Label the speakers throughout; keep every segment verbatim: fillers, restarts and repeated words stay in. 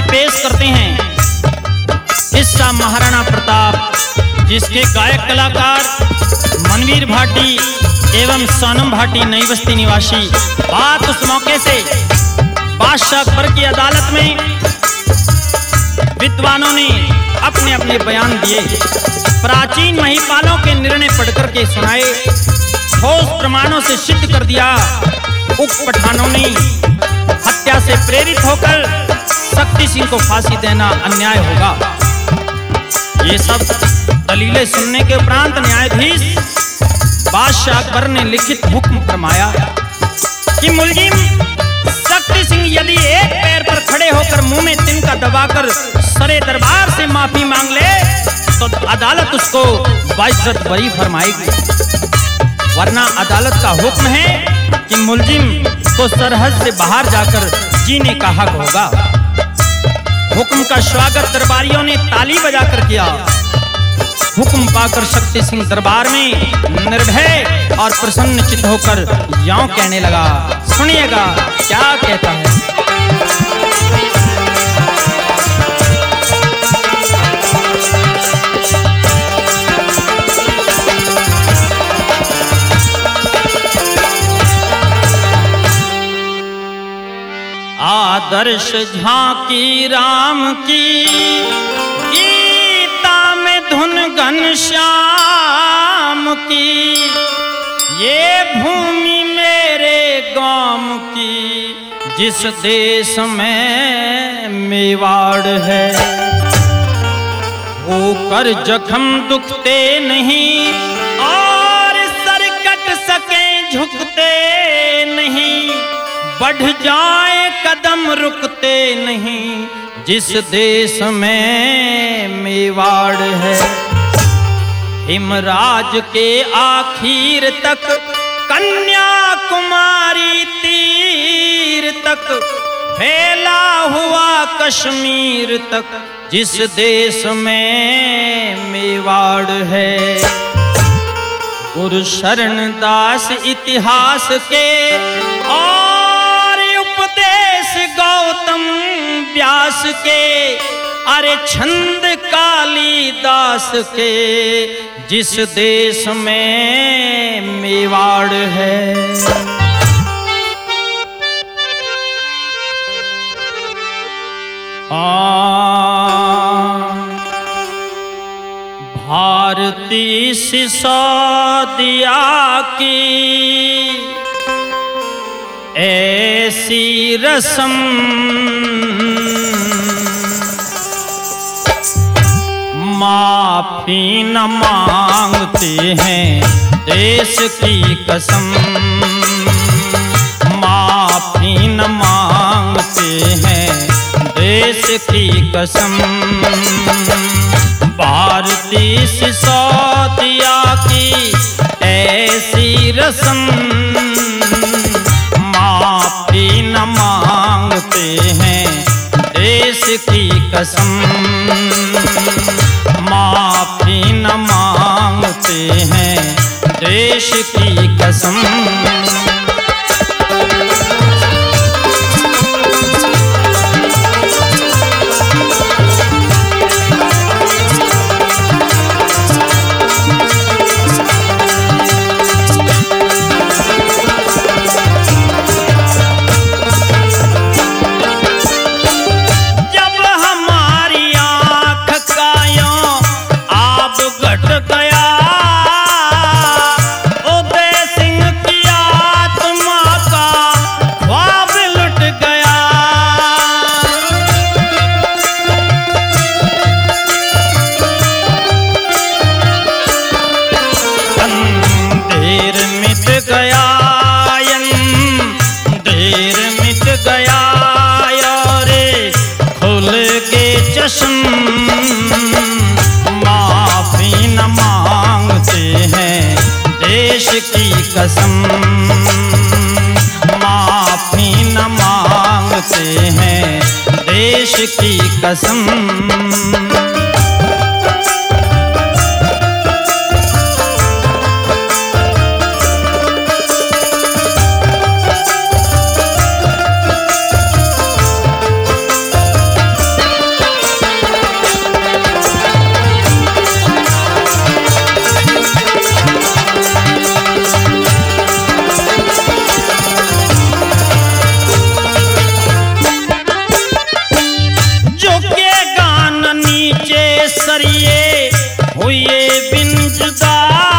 Speaker 1: पेश करते हैं किस्सा महाराणा प्रताप, जिसके गायक कलाकार मनवीर भाटी एवं सोनम भाटी नई बस्ती निवासी। बात उस मौके से बादशाह अकबर की अदालत में विद्वानों ने अपने अपने बयान दिए, प्राचीन महिपालों के निर्णय पढ़कर के सुनाए, ठोस प्रमाणों से सिद्ध कर दिया उक्त पठानों ने हत्या से प्रेरित होकर शक्ति सिंह को फांसी देना अन्याय होगा। ये सब दलीलें सुनने के उपरांत न्यायाधीश बादशाह अकबर ने लिखित हुक्म फरमाया कि मुलजिम शक्ति सिंह यदि एक पैर पर खड़े होकर मुंह में तिनका दबाकर सरे दरबार से माफी मांग ले तो अदालत उसको बाइज्जत बरी फरमाएगी, वरना अदालत का हुक्म है कि मुलजिम को सरहद से बाहर जाकर जीने का हक होगा। हुक्म का स्वागत दरबारियों ने ताली बजाकर किया। हुक्म पाकर शक्ति सिंह दरबार में निर्भय और प्रसन्नचित्त होकर यों कहने लगा, सुनिएगा क्या कहता है। आदर्श झांकी राम की गीता में धुन घनश्याम की, ये भूमि मेरे गांव की जिस देश में मेवाड़ है। होकर जख्म दुखते नहीं और सर कट सके झुकते नहीं, बढ़ जाए कदम रुकते नहीं जिस देश में मेवाड़ है। हिमराज के आखिर तक कन्याकुमारी तीर तक फैला हुआ कश्मीर तक जिस देश में मेवाड़ है। गुरु शरण दास इतिहास के और उपदेश गौतम व्यास के, अरे छंद कालिदास के जिस देश में मेवाड़ है। भारती सिसोदिया की ऐसी रस्म माफी न मांगते हैं देश की कसम, माफी न मांगते हैं देश की कसम। भारती सिसोदिया की ऐसी रस्म माफी न मांगते हैं देश की कसम, माफी न मांगते हैं देश की कसम। माफी न मांगते हैं देश की कसम, माफी न मांगते हैं देश की कसम। हुए बिन जुदा,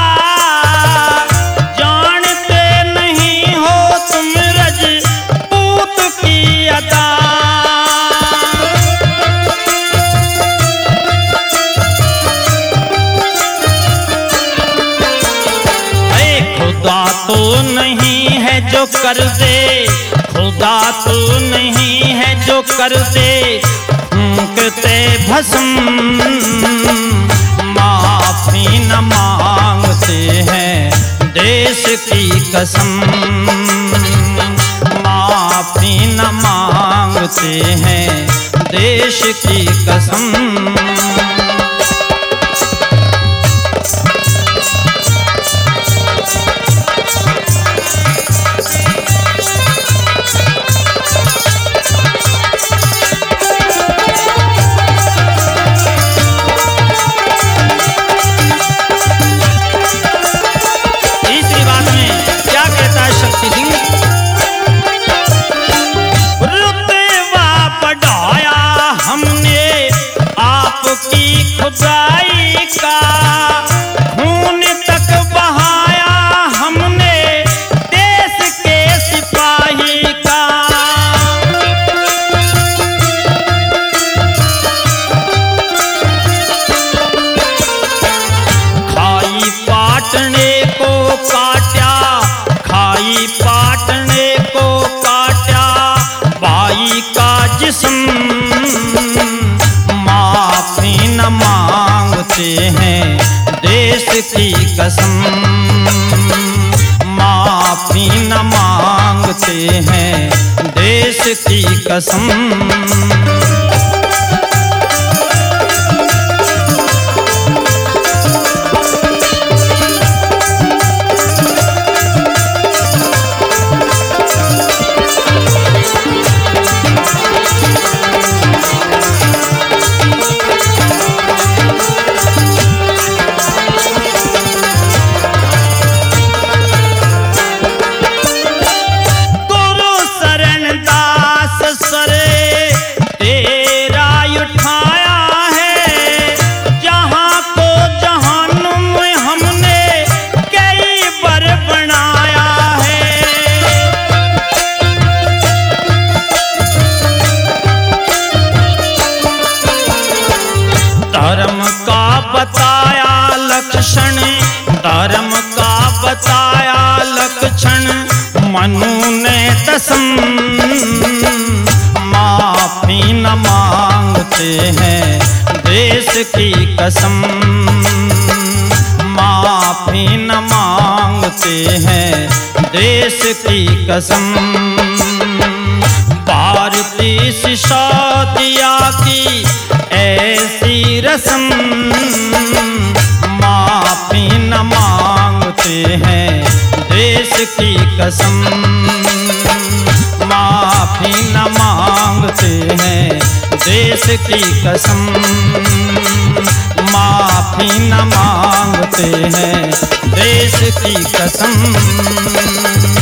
Speaker 1: जानते नहीं हो तुम रजपूत की अदा। खुदा तो नहीं है जो कर दे, खुदा तो नहीं है जो कर दे फूंकते भस्म, माफी न मांगते हैं देश की कसम, माफी न मांगते हैं देश की कसम। खुदाई का खून तक बहाया हमने देश के सिपाही का। खाई पाटने को काटा, खाई पाटने को काटा बाई का जिस्म, माफी न मांगते हैं देश की कसम, माफी न मांगते हैं देश की कसम। धर्म का बताया लक्षण, धर्म का बताया लक्षण मनु ने तसम, माफी न मांगते हैं देश की कसम, माफी न मांगते हैं देश की कसम। भारतीय सिसोदिया की ऐसी रस्म, माफी न मांगते हैं देश की कसम, माफी न मांगते हैं देश की कसम, माफी न मांगते हैं देश की कसम।